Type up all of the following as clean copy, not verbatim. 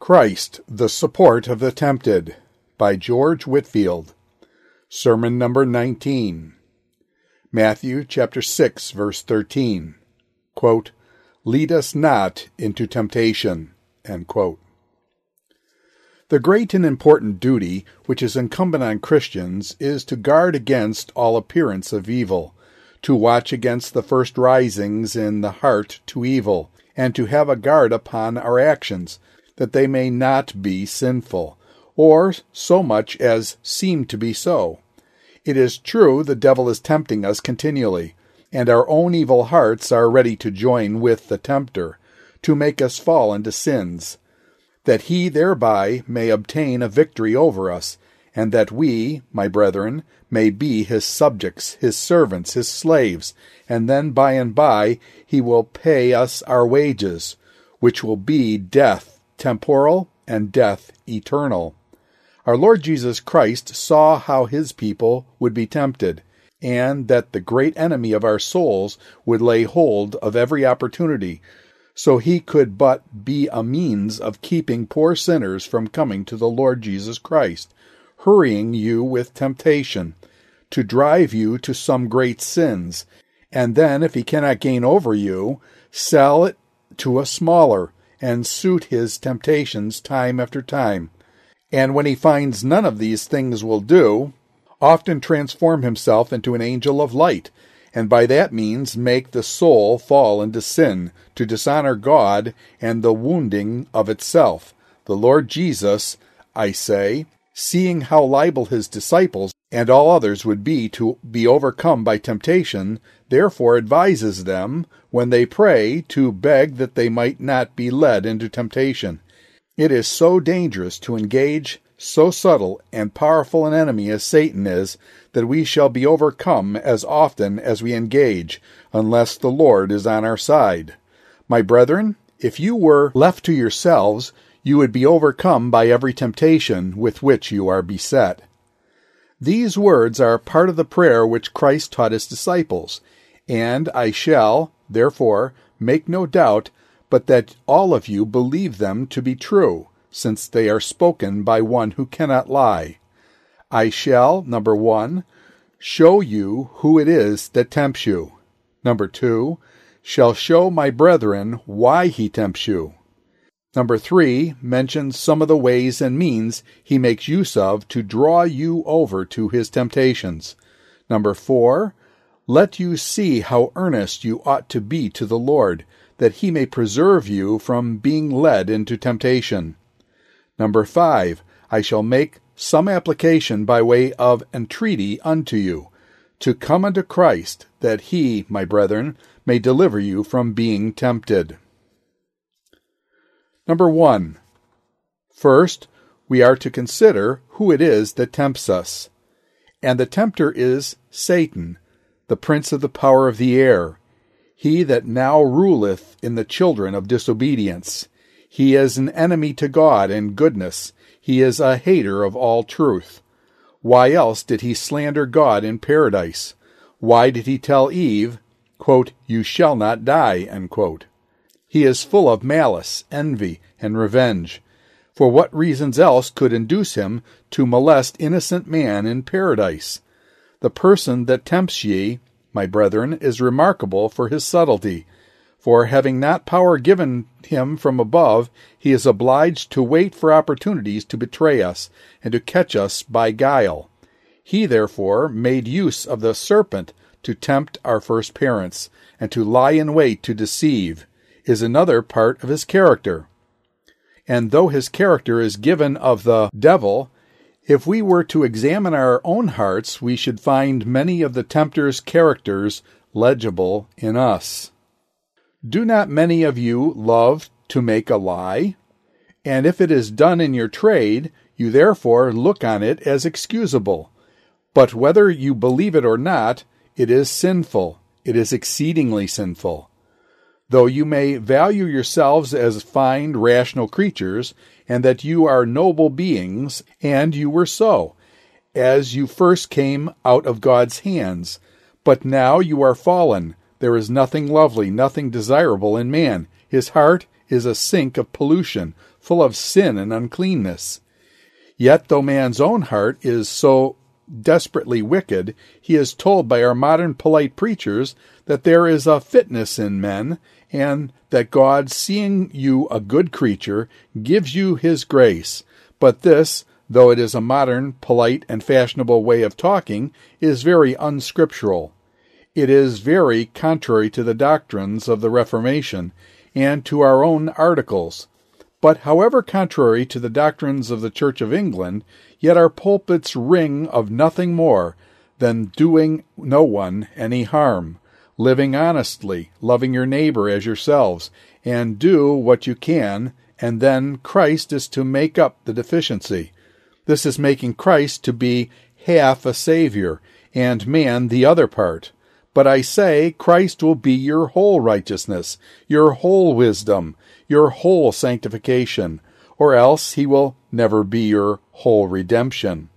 Christ, the Support of the Tempted, by George Whitefield. Sermon number 19. Matthew chapter 6, verse 13. Quote, "Lead us not into temptation." End quote. The great and important duty which is incumbent on Christians is to guard against all appearance of evil, to watch against the first risings in the heart to evil, and to have a guard upon our actions, that they may not be sinful, or so much as seem to be so. It is true the devil is tempting us continually, and our own evil hearts are ready to join with the tempter, to make us fall into sins, that he thereby may obtain a victory over us, and that we, my brethren, may be his subjects, his servants, his slaves, and then by and by he will pay us our wages, which will be death temporal and death eternal. Our Lord Jesus Christ saw how his people would be tempted, and that the great enemy of our souls would lay hold of every opportunity, so he could but be a means of keeping poor sinners from coming to the Lord Jesus Christ, hurrying you with temptation, to drive you to some great sins, and then, if he cannot gain over you, sell it to a smaller, and suit his temptations time after time. And when he finds none of these things will do, often transform himself into an angel of light, and by that means make the soul fall into sin, to dishonor God and the wounding of itself. The Lord Jesus, I say, seeing how liable his disciples and all others would be to be overcome by temptation, therefore advises them, when they pray, to beg that they might not be led into temptation. It is so dangerous to engage so subtle and powerful an enemy as Satan is, that we shall be overcome as often as we engage, unless the Lord is on our side. My brethren, if you were left to yourselves, you would be overcome by every temptation with which you are beset. These words are part of the prayer which Christ taught his disciples, and I shall, therefore, make no doubt but that all of you believe them to be true, since they are spoken by one who cannot lie. I shall, number 1, show you who it is that tempts you. Number 2, shall show my brethren why he tempts you. Number 3 mentions some of the ways and means he makes use of to draw you over to his temptations. Number 4, let you see how earnest you ought to be to the Lord, that he may preserve you from being led into temptation. Number 5, I shall make some application by way of entreaty unto you, to come unto Christ, that he, my brethren, may deliver you from being tempted. Number 1. First, we are to consider who it is that tempts us. And the tempter is Satan, the prince of the power of the air, he that now ruleth in the children of disobedience. He is an enemy to God and goodness. He is a hater of all truth. Why else did he slander God in paradise? Why did he tell Eve, quote, "You shall not die," end quote? He is full of malice, envy, and revenge. For what reasons else could induce him to molest innocent man in paradise? The person that tempts ye, my brethren, is remarkable for his subtlety. For having not power given him from above, he is obliged to wait for opportunities to betray us, and to catch us by guile. He therefore made use of the serpent to tempt our first parents, and to lie in wait to deceive is another part of his character. And though his character is given of the devil, if we were to examine our own hearts, we should find many of the tempter's characters legible in us. Do not many of you love to make a lie? And if it is done in your trade, you therefore look on it as excusable. But whether you believe it or not, it is sinful. It is exceedingly sinful. Though you may value yourselves as fine, rational creatures, and that you are noble beings, and you were so, as you first came out of God's hands. But now you are fallen. There is nothing lovely, nothing desirable in man. His heart is a sink of pollution, full of sin and uncleanness. Yet though man's own heart is so desperately wicked, he is told by our modern polite preachers that there is a fitness in men, and that God, seeing you a good creature, gives you his grace. But this, though it is a modern, polite, and fashionable way of talking, is very unscriptural. It is very contrary to the doctrines of the Reformation, and to our own articles. But however contrary to the doctrines of the Church of England, yet our pulpits ring of nothing more than doing no one any harm, living honestly, loving your neighbor as yourselves, and do what you can, and then Christ is to make up the deficiency. This is making Christ to be half a Savior, and man the other part. But I say, Christ will be your whole righteousness, your whole wisdom, your whole sanctification, or else he will never be your whole redemption.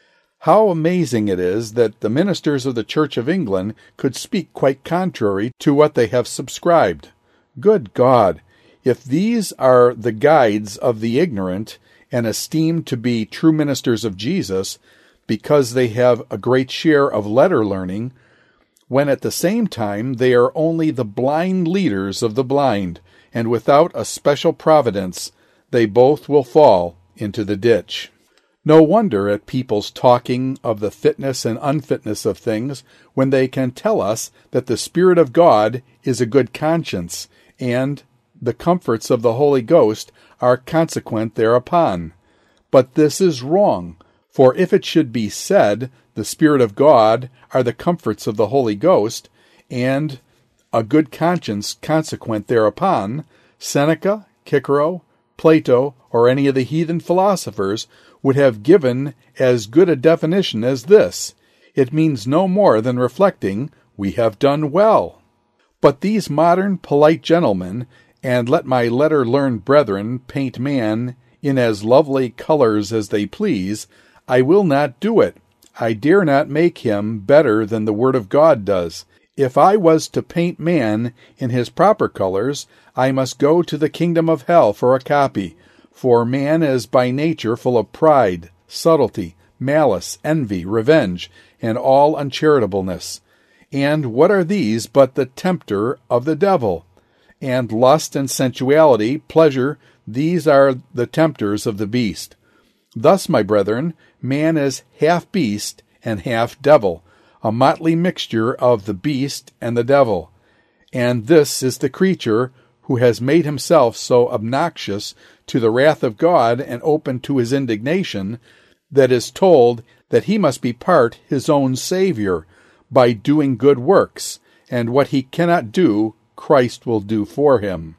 How amazing it is that the ministers of the Church of England could speak quite contrary to what they have subscribed. Good God! If these are the guides of the ignorant, and esteemed to be true ministers of Jesus, because they have a great share of letter learning, when at the same time they are only the blind leaders of the blind, and without a special providence, they both will fall into the ditch. No wonder at people's talking of the fitness and unfitness of things, when they can tell us that the Spirit of God is a good conscience, and the comforts of the Holy Ghost are consequent thereupon. But this is wrong, for if it should be said, the Spirit of God are the comforts of the Holy Ghost, and a good conscience consequent thereupon, Seneca, Cicero, Plato, or any of the heathen philosophers would have given as good a definition as this. It means no more than reflecting, we have done well. But these modern polite gentlemen, and let my letter-learned brethren paint man in as lovely colors as they please, I will not do it. I dare not make him better than the Word of God does. If I was to paint man in his proper colors, I must go to the kingdom of hell for a copy. For man is by nature full of pride, subtlety, malice, envy, revenge, and all uncharitableness. And what are these but the tempter of the devil? And lust and sensuality, pleasure, these are the tempters of the beast. Thus, my brethren, man is half beast and half devil, a motley mixture of the beast and the devil. And this is the creature who has made himself so obnoxious to the wrath of God and open to his indignation, that is told that he must be part his own Savior by doing good works, and what he cannot do, Christ will do for him.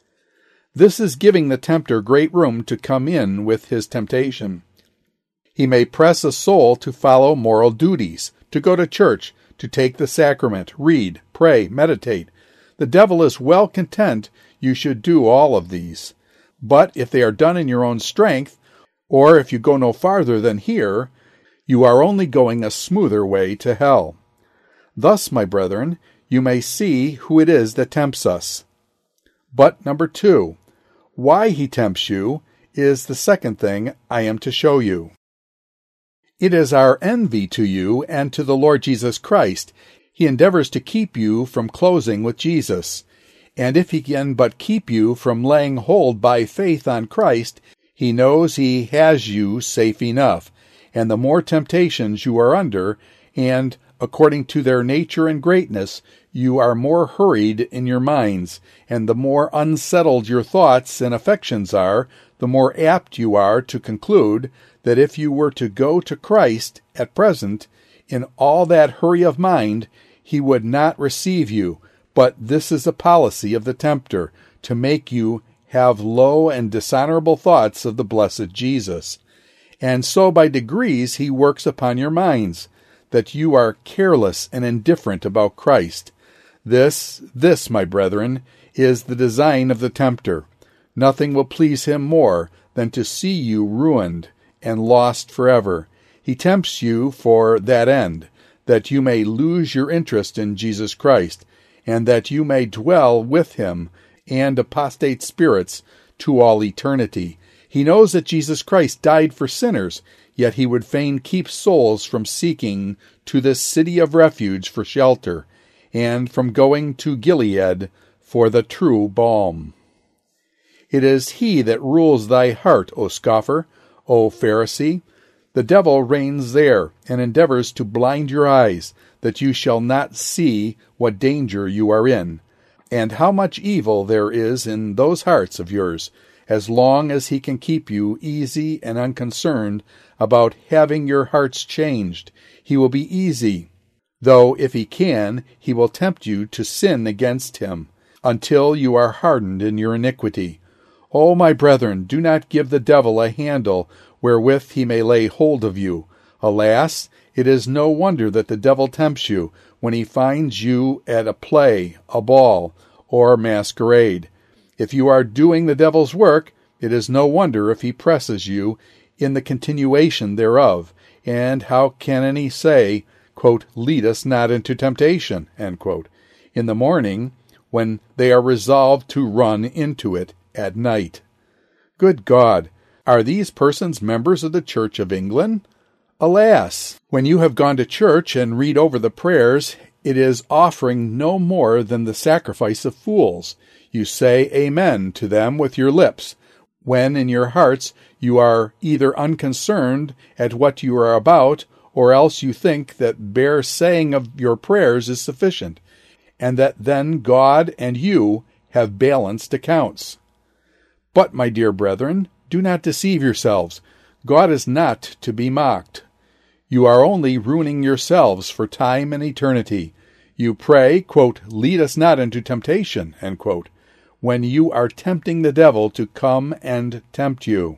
This is giving the tempter great room to come in with his temptation. He may press a soul to follow moral duties, to go to church, to take the sacrament, read, pray, meditate. The devil is well content you should do all of these. But if they are done in your own strength, or if you go no farther than here, you are only going a smoother way to hell. Thus, my brethren, you may see who it is that tempts us. But number 2, why he tempts you is the second thing I am to show you. It is our envy to you and to the Lord Jesus Christ. He endeavors to keep you from closing with Jesus. And if he can but keep you from laying hold by faith on Christ, he knows he has you safe enough. And the more temptations you are under, and according to their nature and greatness, you are more hurried in your minds, and the more unsettled your thoughts and affections are, the more apt you are to conclude that if you were to go to Christ at present, in all that hurry of mind, he would not receive you. But this is a policy of the tempter, to make you have low and dishonorable thoughts of the blessed Jesus. And so by degrees he works upon your minds, that you are careless and indifferent about Christ. This, my brethren, is the design of the tempter. Nothing will please him more than to see you ruined and lost forever. He tempts you for that end, that you may lose your interest in Jesus Christ, and that you may dwell with him and apostate spirits to all eternity, He knows that Jesus Christ died for sinners, yet he would fain keep souls from seeking to this city of refuge for shelter, and from going to Gilead for the true balm. It is he that rules thy heart, O scoffer, O Pharisee. The devil reigns there, and endeavors to blind your eyes, that you shall not see what danger you are in, and how much evil there is in those hearts of yours, as long as he can keep you easy and unconcerned about having your hearts changed. He will be easy, though if he can, he will tempt you to sin against him, until you are hardened in your iniquity. O my brethren, do not give the devil a handle wherewith he may lay hold of you. Alas, it is no wonder that the devil tempts you when he finds you at a play, a ball, or masquerade. If you are doing the devil's work, it is no wonder if he presses you in the continuation thereof. And how can any say, quote, lead us not into temptation, end quote, in the morning, when they are resolved to run into it at night? Good God! Are these persons members of the Church of England? Alas! When you have gone to church and read over the prayers, it is offering no more than the sacrifice of fools. You say Amen to them with your lips, when in your hearts you are either unconcerned at what you are about, or else you think that bare saying of your prayers is sufficient, and that then God and you have balanced accounts. But, my dear brethren, do not deceive yourselves. God is not to be mocked. You are only ruining yourselves for time and eternity. You pray, quote, lead us not into temptation, end quote, when you are tempting the devil to come and tempt you.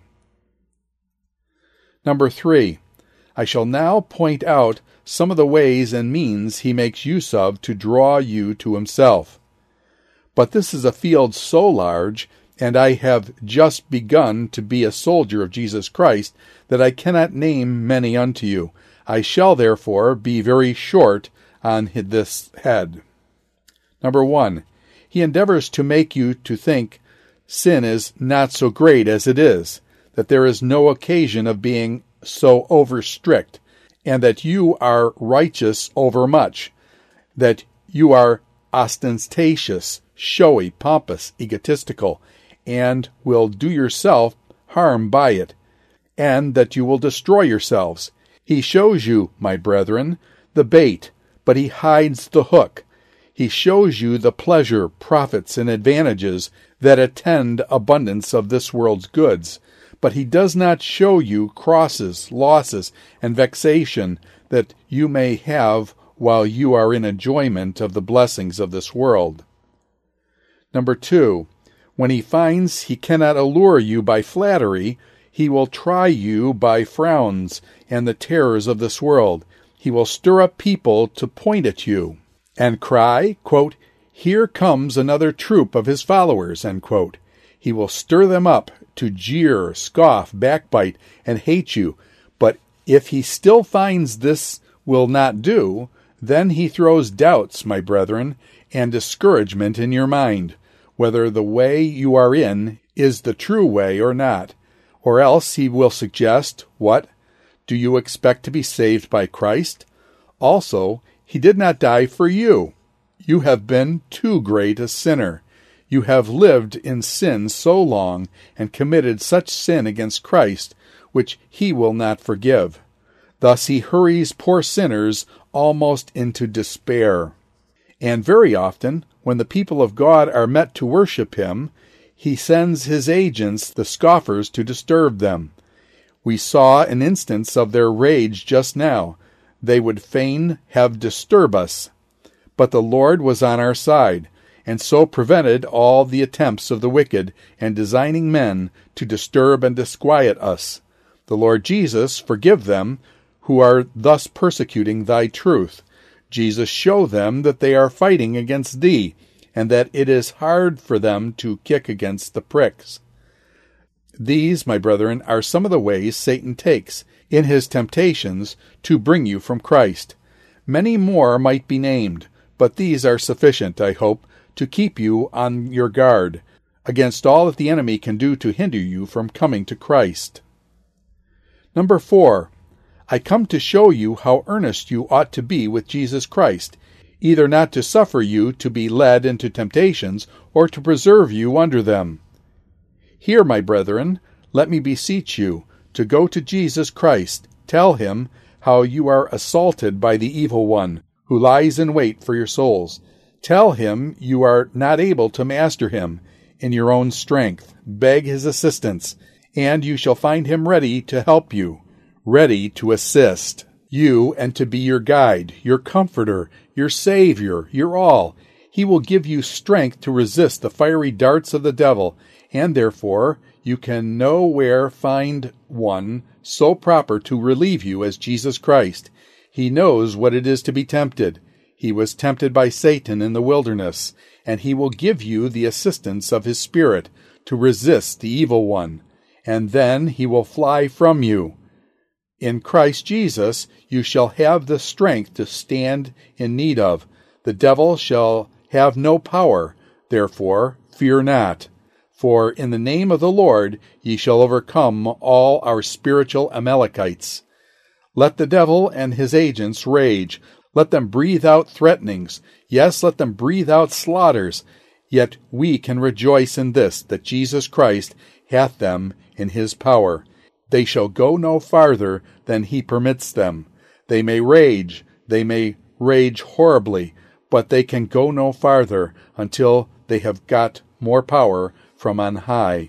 Number 3. I shall now point out some of the ways and means he makes use of to draw you to himself. But this is a field so large, and I have just begun to be a soldier of Jesus Christ, that I cannot name many unto you. I shall therefore be very short on this head. Number 1. He endeavors to make you to think sin is not so great as it is, that there is no occasion of being so over strict, and that you are righteous overmuch, that you are ostentatious, showy, pompous, egotistical, and will do yourself harm by it, and that you will destroy yourselves. He shows you, my brethren, the bait, but he hides the hook. He shows you the pleasure, profits, and advantages that attend abundance of this world's goods, but he does not show you crosses, losses, and vexation that you may have while you are in enjoyment of the blessings of this world. Number 2. When he finds he cannot allure you by flattery, he will try you by frowns and the terrors of this world. He will stir up people to point at you and cry, quote, here comes another troop of his followers, end quote. He will stir them up to jeer, scoff, backbite, and hate you. But if he still finds this will not do, then he throws doubts, my brethren, and discouragement in your mind, whether the way you are in is the true way or not. Or else he will suggest, what? Do you expect to be saved by Christ? Also, he did not die for you. You have been too great a sinner. You have lived in sin so long and committed such sin against Christ, which he will not forgive. Thus he hurries poor sinners almost into despair. And very often, when the people of God are met to worship him, he sends his agents, the scoffers, to disturb them. We saw an instance of their rage just now. They would fain have disturb us. But the Lord was on our side, and so prevented all the attempts of the wicked and designing men to disturb and disquiet us. The Lord Jesus forgive them who are thus persecuting thy truth. Jesus show them that they are fighting against thee, and that it is hard for them to kick against the pricks. These, my brethren, are some of the ways Satan takes in his temptations to bring you from Christ. Many more might be named, but these are sufficient, I hope, to keep you on your guard. against all that the enemy can do to hinder you from coming to Christ. Number 4, I come to show you how earnest you ought to be with Jesus Christ, either not to suffer you to be led into temptations, or to preserve you under them. Here, my brethren, let me beseech you to go to Jesus Christ. Tell him how you are assaulted by the evil one, who lies in wait for your souls. Tell him you are not able to master him in your own strength. Beg his assistance, and you shall find him ready to help you, ready to assist you and to be your guide, your comforter, your Savior, your all. He will give you strength to resist the fiery darts of the devil, and therefore you can nowhere find one so proper to relieve you as Jesus Christ. He knows what it is to be tempted. He was tempted by Satan in the wilderness, and he will give you the assistance of his Spirit to resist the evil one, and then he will fly from you. In Christ Jesus you shall have the strength to stand in need of. The devil shall have no power. Therefore fear not. For in the name of the Lord ye shall overcome all our spiritual Amalekites. Let the devil and his agents rage. Let them breathe out threatenings. Yes, let them breathe out slaughters. Yet we can rejoice in this, that Jesus Christ hath them in his power. They shall go no farther than he permits them. They may rage horribly, but they can go no farther until they have got more power from on high.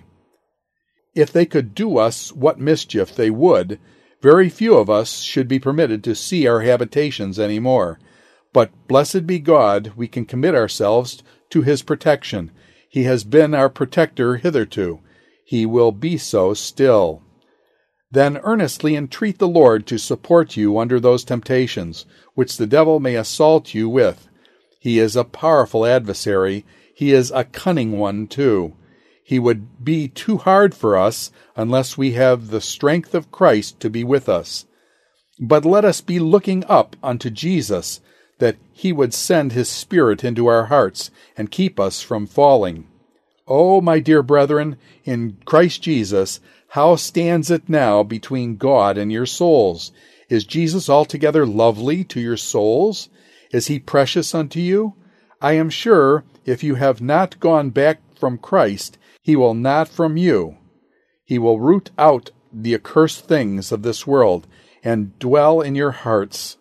If they could do us what mischief they would, very few of us should be permitted to see our habitations any more. But blessed be God, we can commit ourselves to his protection. He has been our protector hitherto. He will be so still. Then earnestly entreat the Lord to support you under those temptations, which the devil may assault you with. He is a powerful adversary. He is a cunning one, too. He would be too hard for us unless we have the strength of Christ to be with us. But let us be looking up unto Jesus, that he would send his Spirit into our hearts and keep us from falling. Oh, my dear brethren, in Christ Jesus, how stands it now between God and your souls? Is Jesus altogether lovely to your souls? Is he precious unto you? I am sure if you have not gone back from Christ, he will not from you. He will root out the accursed things of this world and dwell in your hearts.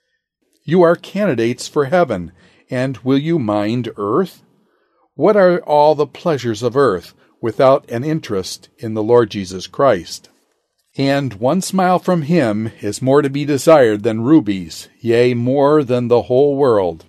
You are candidates for heaven, and will you mind earth? What are all the pleasures of earth without an interest in the Lord Jesus Christ? And one smile from him is more to be desired than rubies, yea, more than the whole world.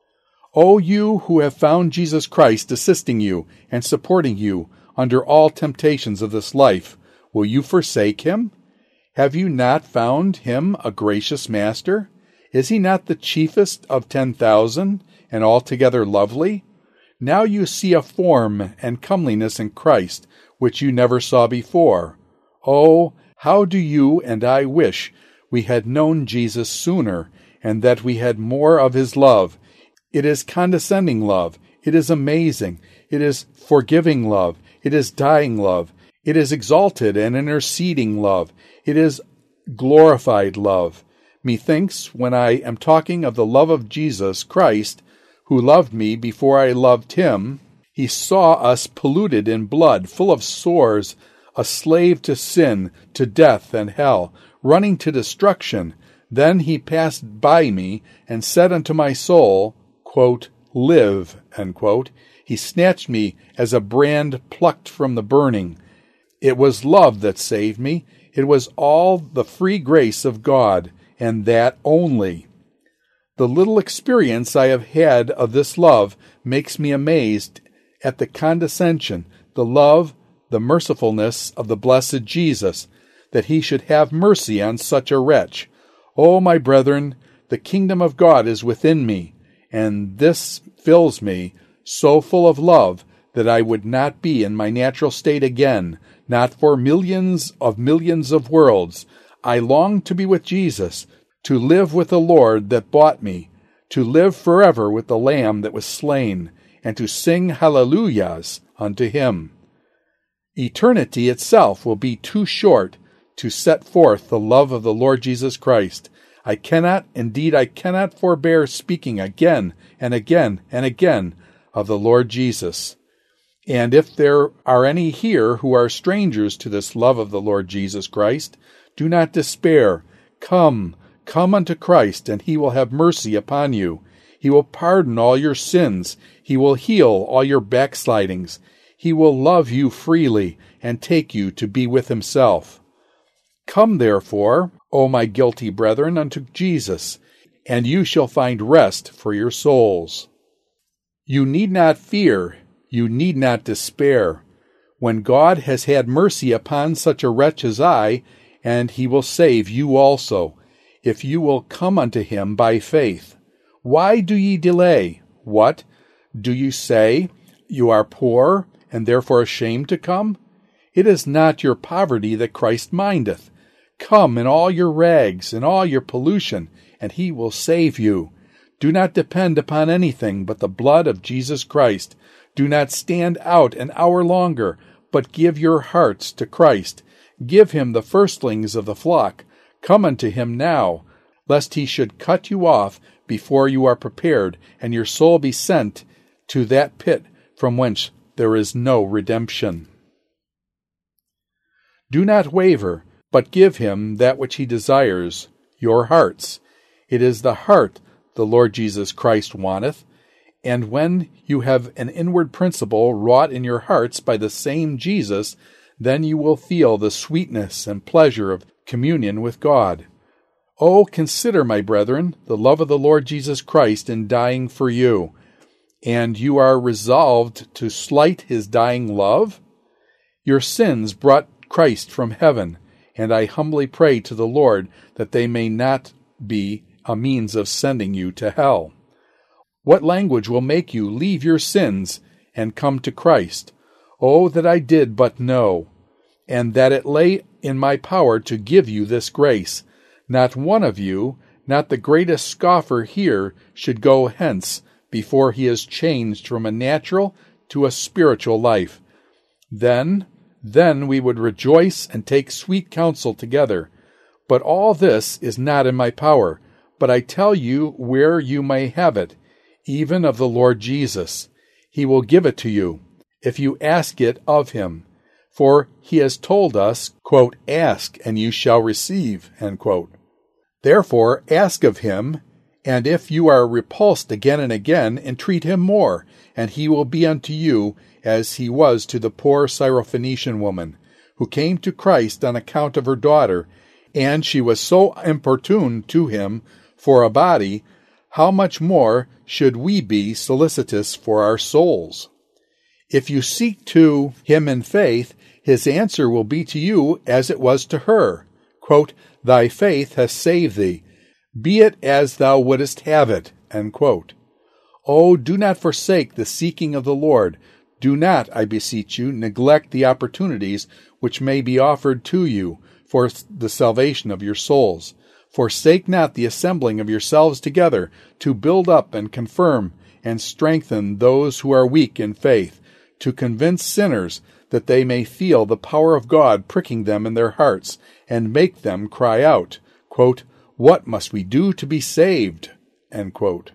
O you who have found Jesus Christ assisting you and supporting you under all temptations of this life, will you forsake him? Have you not found him a gracious master? Is he not the chiefest of 10,000, and altogether lovely? Now you see a form and comeliness in Christ, which you never saw before. Oh, how do you and I wish we had known Jesus sooner, and that we had more of his love. It is condescending love. It is amazing. It is forgiving love. It is dying love. It is exalted and interceding love. It is glorified love. Methinks, when I am talking of the love of Jesus Christ, who loved me before I loved him, he saw us polluted in blood, full of sores, a slave to sin, to death and hell, running to destruction. Then he passed by me and said unto my soul, quote, "Live," unquote. He snatched me as a brand plucked from the burning. It was love that saved me. It was all the free grace of God, and that only. The little experience I have had of this love makes me amazed at the condescension, the love, the mercifulness of the blessed Jesus, that he should have mercy on such a wretch. O my brethren, the kingdom of God is within me, and this fills me so full of love that I would not be in my natural state again, not for millions of worlds. I long to be with Jesus, to live with the Lord that bought me, to live forever with the Lamb that was slain, and to sing hallelujahs unto him. Eternity itself will be too short to set forth the love of the Lord Jesus Christ. I cannot forbear speaking again and again and again of the Lord Jesus. And if there are any here who are strangers to this love of the Lord Jesus Christ, do not despair. Come unto Christ, and he will have mercy upon you. He will pardon all your sins. He will heal all your backslidings. He will love you freely and take you to be with himself. Come, therefore, O my guilty brethren, unto Jesus, and you shall find rest for your souls. You need not fear, you need not despair, when God has had mercy upon such a wretch as I, and he will save you also, if you will come unto him by faith. Why do ye delay? What? Do you say, you are poor, and therefore ashamed to come? It is not your poverty that Christ mindeth. Come in all your rags and all your pollution, and he will save you. Do not depend upon anything but the blood of Jesus Christ. Do not stand out an hour longer, but give your hearts to Christ. Give him the firstlings of the flock. Come unto him now, lest he should cut you off before you are prepared, and your soul be sent to that pit from whence there is no redemption. Do not waver, but give him that which he desires, your hearts. It is the heart the Lord Jesus Christ wanteth, and when you have an inward principle wrought in your hearts by the same Jesus, then you will feel the sweetness and pleasure of communion with God. Oh, consider, my brethren, the love of the Lord Jesus Christ in dying for you, and you are resolved to slight his dying love? Your sins brought Christ from heaven, and I humbly pray to the Lord that they may not be a means of sending you to hell. What language will make you leave your sins and come to Christ? Oh, that I did but know, and that it lay in my power to give you this grace. Not one of you, not the greatest scoffer here, should go hence before he is changed from a natural to a spiritual life. Then we would rejoice and take sweet counsel together. But all this is not in my power. But I tell you where you may have it, even of the Lord Jesus. He will give it to you, if you ask it of him. For he has told us, quote, ask, and you shall receive, end quote. Therefore ask of him, and if you are repulsed again and again, entreat him more, and he will be unto you as he was to the poor Syrophoenician woman, who came to Christ on account of her daughter, and she was so importuned to him for a body. How much more should we be solicitous for our souls? If you seek to him in faith, his answer will be to you as it was to her. Quote, thy faith has saved thee. Be it as thou wouldest have it. End quote. Oh, do not forsake the seeking of the Lord. Do not, I beseech you, neglect the opportunities which may be offered to you for the salvation of your souls. Forsake not the assembling of yourselves together to build up and confirm and strengthen those who are weak in faith, to convince sinners that they may feel the power of God pricking them in their hearts and make them cry out, quote, what must we do to be saved? End quote.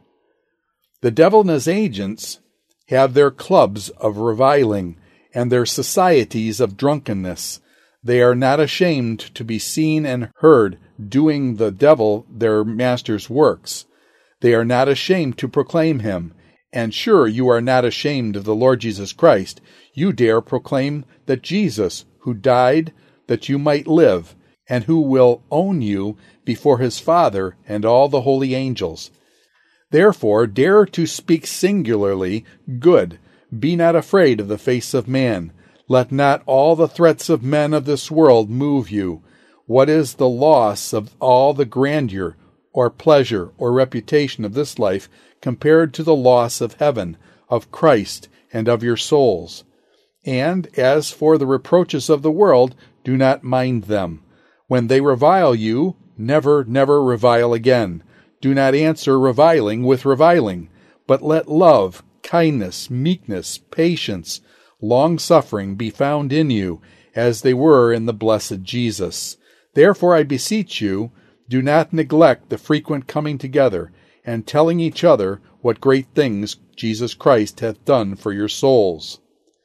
The devil and his agents have their clubs of reviling and their societies of drunkenness. They are not ashamed to be seen and heard doing the devil their master's works. They are not ashamed to proclaim him. And sure, you are not ashamed of the Lord Jesus Christ. You dare proclaim that Jesus, who died that you might live, and who will own you before his Father and all the holy angels. Therefore, dare to speak singularly good. Be not afraid of the face of man. Let not all the threats of men of this world move you. What is the loss of all the grandeur, or pleasure, or reputation of this life compared to the loss of heaven, of Christ, and of your souls? And as for the reproaches of the world, do not mind them. When they revile you, never revile again. Do not answer reviling with reviling, but let love, kindness, meekness, patience, long-suffering be found in you, as they were in the blessed Jesus. Therefore I beseech you, do not neglect the frequent coming together, and telling each other what great things Jesus Christ hath done for your souls.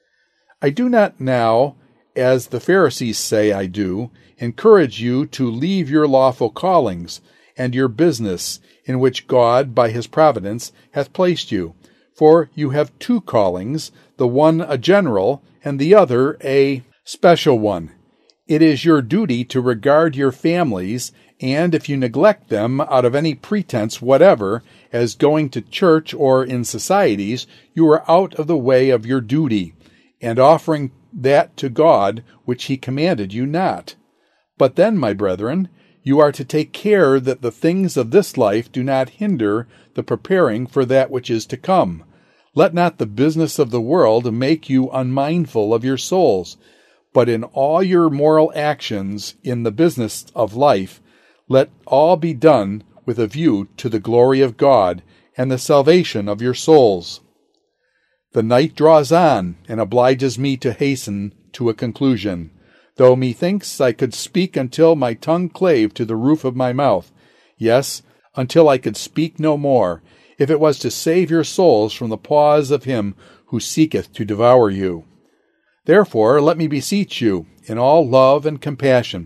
I do not now, as the Pharisees say I do, encourage you to leave your lawful callings, and your business, in which God, by his providence, hath placed you. For you have two callings, the one a general, and the other a special one. It is your duty to regard your families, and if you neglect them out of any pretense whatever, as going to church or in societies, you are out of the way of your duty, and offering that to God which he commanded you not. But then, my brethren, you are to take care that the things of this life do not hinder the preparing for that which is to come. Let not the business of the world make you unmindful of your souls, but in all your moral actions in the business of life, let all be done with a view to the glory of God and the salvation of your souls. The night draws on and obliges me to hasten to a conclusion, though methinks I could speak until my tongue clave to the roof of my mouth, yes, until I could speak no more, if it was to save your souls from the paws of him who seeketh to devour you. Therefore let me beseech you, in all love and compassion,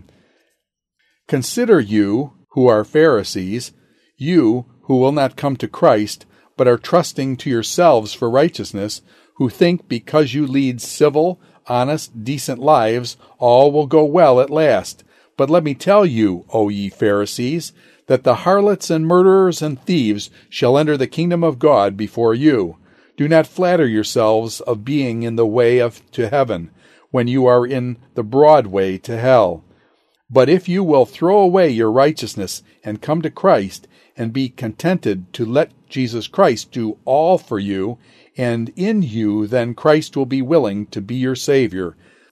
consider you who are Pharisees, you who will not come to Christ, but are trusting to yourselves for righteousness, who think because you lead civil, honest, decent lives, all will go well at last. But let me tell you, O ye Pharisees, that the harlots and murderers and thieves shall enter the kingdom of God before you. Do not flatter yourselves of being in the way to heaven, when you are in the broad way to hell. But if you will throw away your righteousness and come to Christ, and be contented to let Jesus Christ do all for you, and in you then Christ will be willing to be your Savior.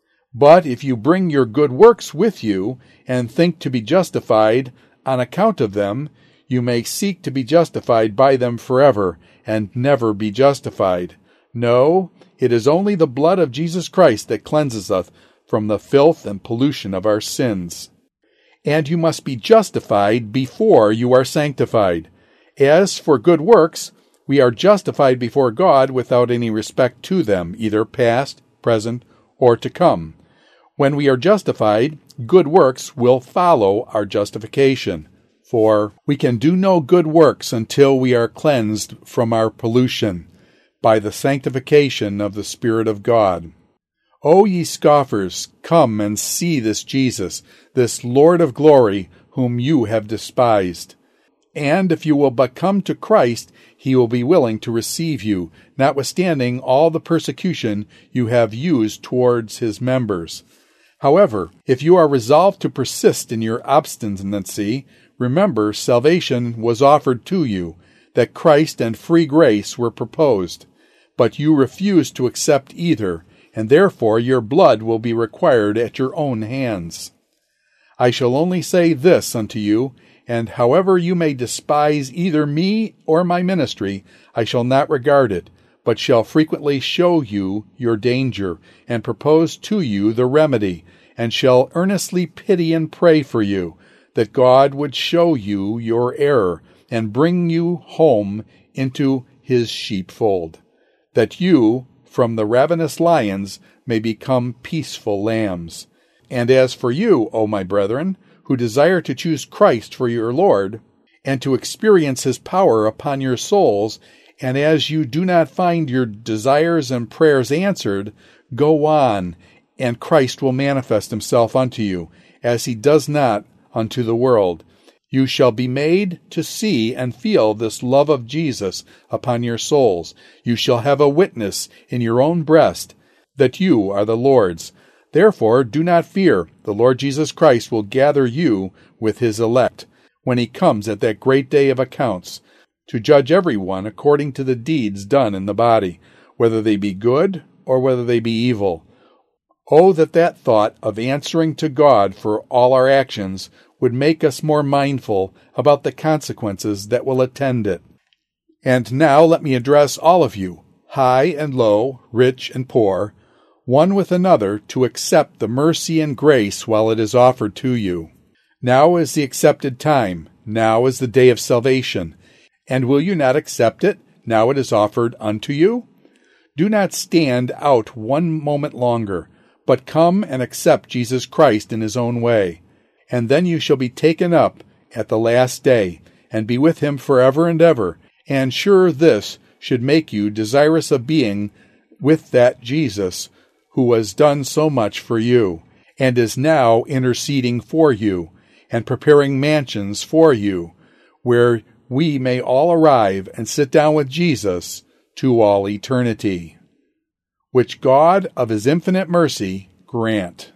But if you bring your good works with you, and think to be justified on account of them, you may seek to be justified by them forever, and never be justified. No, it is only the blood of Jesus Christ that cleanses us from the filth and pollution of our sins. And you must be justified before you are sanctified. As for good works, we are justified before God without any respect to them, either past, present, or to come. When we are justified, good works will follow our justification. For we can do no good works until we are cleansed from our pollution by the sanctification of the Spirit of God. O ye scoffers, come and see this Jesus, this Lord of glory, whom you have despised. And if you will but come to Christ, he will be willing to receive you, notwithstanding all the persecution you have used towards his members. However, if you are resolved to persist in your obstinacy, remember salvation was offered to you, that Christ and free grace were proposed. But you refused to accept either, and therefore your blood will be required at your own hands. I shall only say this unto you, and however you may despise either me or my ministry, I shall not regard it, but shall frequently show you your danger, and propose to you the remedy, and shall earnestly pity and pray for you, that God would show you your error, and bring you home into his sheepfold, that you, from the ravenous lions, may become peaceful lambs. And as for you, O my brethren, who desire to choose Christ for your Lord, and to experience his power upon your souls, and as you do not find your desires and prayers answered, go on, and Christ will manifest himself unto you, as he does not unto the world. You shall be made to see and feel this love of Jesus upon your souls. You shall have a witness in your own breast that you are the Lord's. Therefore do not fear. The Lord Jesus Christ will gather you with his elect, when he comes at that great day of accounts, to judge everyone according to the deeds done in the body, whether they be good or whether they be evil. Oh, that thought of answering to God for all our actions would make us more mindful about the consequences that will attend it. And now let me address all of you, high and low, rich and poor, one with another to accept the mercy and grace while it is offered to you. Now is the accepted time. Now is the day of salvation. And will you not accept it? Now it is offered unto you. Do not stand out one moment longer, but come and accept Jesus Christ in his own way. And then you shall be taken up at the last day, and be with him forever and ever. And sure this should make you desirous of being with that Jesus who has done so much for you, and is now interceding for you, and preparing mansions for you, where we may all arrive and sit down with Jesus to all eternity. Which God of his infinite mercy grant.